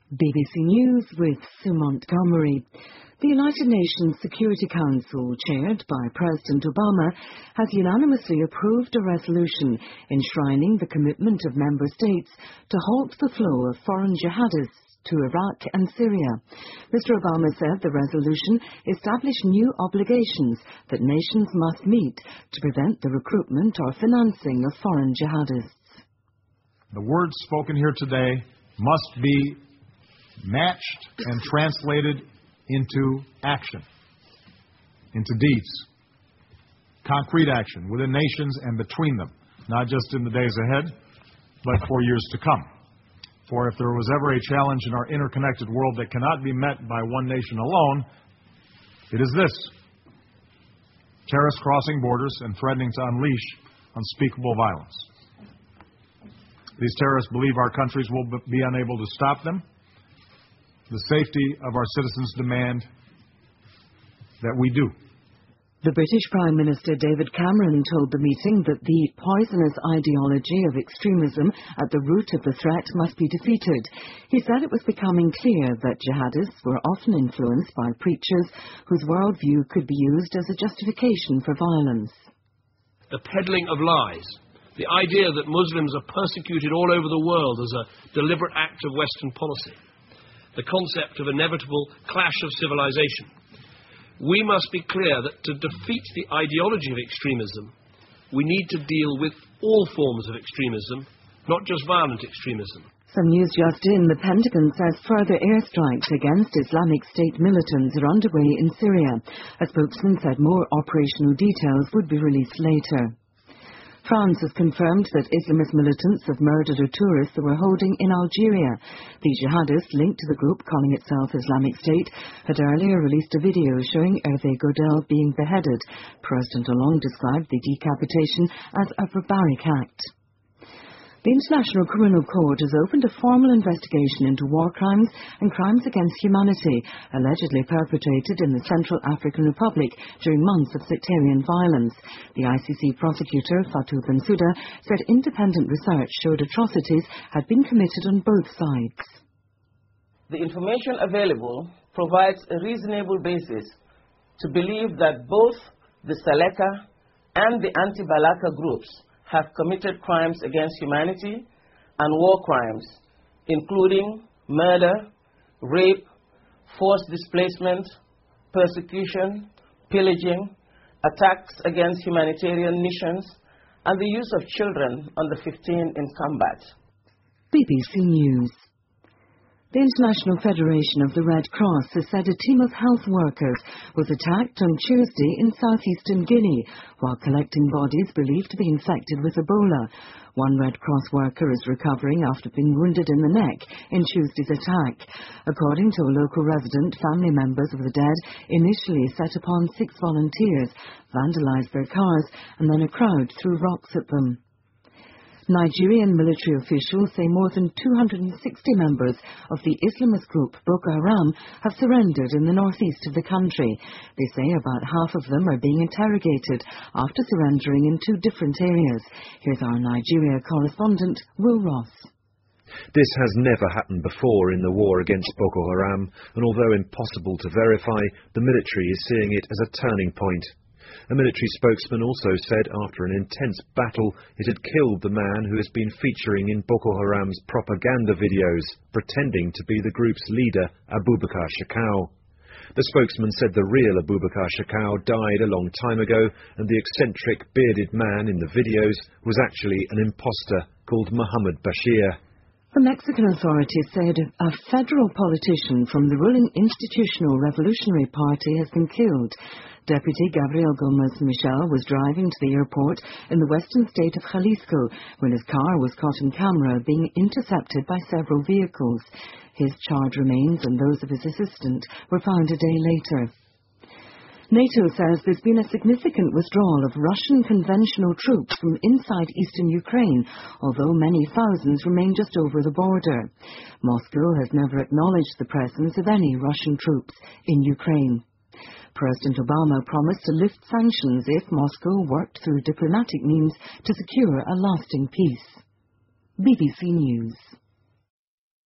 BBC News with Sue Montgomery. The United Nations Security Council, chaired by President Obama, has unanimously approved a resolution enshrining the commitment of member states to halt the flow of foreign jihadists to Iraq and Syria. Mr. Obama said the resolution established new obligations that nations must meet to prevent the recruitment or financing of foreign jihadists. The words spoken here today must be matched and translated into action, into deeds, concrete action within nations and between them, not just in the days ahead, but for years to come. For if there was ever a challenge in our interconnected world that cannot be met by one nation alone, it is this: terrorists crossing borders and threatening to unleash unspeakable violence. These terrorists believe our countries will be unable to stop them. The safety of our citizens demand that we do. The British Prime Minister David Cameron told the meeting that the poisonous ideology of extremism at the root of the threat must be defeated. He said it was becoming clear that jihadists were often influenced by preachers whose worldview could be used as a justification for violence. The peddling of lies, the idea that Muslims are persecuted all over the world as a deliberate act of Western policy, the concept of inevitable clash of civilization. We must be clear that to defeat the ideology of extremism, we need to deal with all forms of extremism, not just violent extremism. Some news just in. The Pentagon says further airstrikes against Islamic State militants are underway in Syria. A spokesman said more operational details would be released later. France has confirmed that Islamist militants have murdered a tourist they were holding in Algeria. The jihadists linked to the group calling itself Islamic State had earlier released a video showing Hervé Godel being beheaded. President Hollande described the decapitation as a barbaric act. The International Criminal Court has opened a formal investigation into war crimes and crimes against humanity allegedly perpetrated in the Central African Republic during months of sectarian violence. The ICC prosecutor, Fatou Bensouda, said independent research showed atrocities had been committed on both sides. The information available provides a reasonable basis to believe that both the Seleka and the anti-Balaka groups have committed crimes against humanity and war crimes, including murder, rape, forced displacement, persecution, pillaging, attacks against humanitarian missions, and the use of children under 15 in combat. BBC News. The International Federation of the Red Cross has said a team of health workers was attacked on Tuesday in southeastern Guinea while collecting bodies believed to be infected with Ebola. One Red Cross worker is recovering after being wounded in the neck in Tuesday's attack. According to a local resident, family members of the dead initially set upon 6 volunteers, vandalized their cars, and then a crowd threw rocks at them. Nigerian military officials say more than 260 members of the Islamist group Boko Haram have surrendered in the northeast of the country. They say about half of them are being interrogated after surrendering in 2 different areas. Here's our Nigeria correspondent, Will Ross. This has never happened before in the war against Boko Haram, and although impossible to verify, the military is seeing it as a turning point. A military spokesman also said after an intense battle it had killed the man who has been featuring in Boko Haram's propaganda videos, pretending to be the group's leader, Abubakar Shekau. The spokesman said the real Abubakar Shekau died a long time ago, and the eccentric bearded man in the videos was actually an imposter called Muhammad Bashir. The Mexican authorities said a federal politician from the ruling Institutional Revolutionary Party has been killed. Deputy Gabriel Gomez Michel was driving to the airport in the western state of Jalisco when his car was caught on camera being intercepted by several vehicles. His charred remains and those of his assistant were found a day later. NATO says there's been a significant withdrawal of Russian conventional troops from inside eastern Ukraine, although many thousands remain just over the border. Moscow has never acknowledged the presence of any Russian troops in Ukraine. President Obama promised to lift sanctions if Moscow worked through diplomatic means to secure a lasting peace. BBC News.